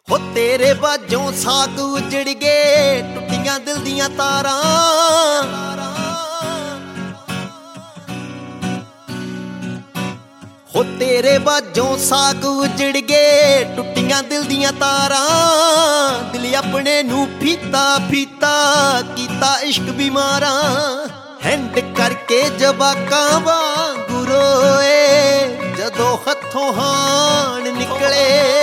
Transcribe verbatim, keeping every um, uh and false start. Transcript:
ਹੋ ਤੇਰੇ ਬਾਝੋਂ ਸਾਗ ਉਜੜ ਗਏ, ਟੁੱਟੀਆਂ ਦਿਲ ਦੀਆਂ ਤਾਰਾਂ। ਹੋ ਤੇਰੇ ਬਾਝੋਂ ਸਾਗ ਉਜੜ ਗਏ, ਟੁੱਟੀਆਂ ਦਿਲ ਦੀਆਂ ਤਾਰਾਂ। ਦਿਲ ਆਪਣੇ ਨੂੰ ਫੀਤਾ ਫੀਤਾ ਕੀਤਾ ਇਸ਼ਕ ਬਿਮਾਰਾਂ। ਹੈਂਡ ਕਰਕੇ ਜਵਾਕਾਂ ਵਾਂਗੂ ਰੋਏ ਜਦੋਂ ਹੱਥੋਂ ਹਾਣ ਨਿਕਲੇ।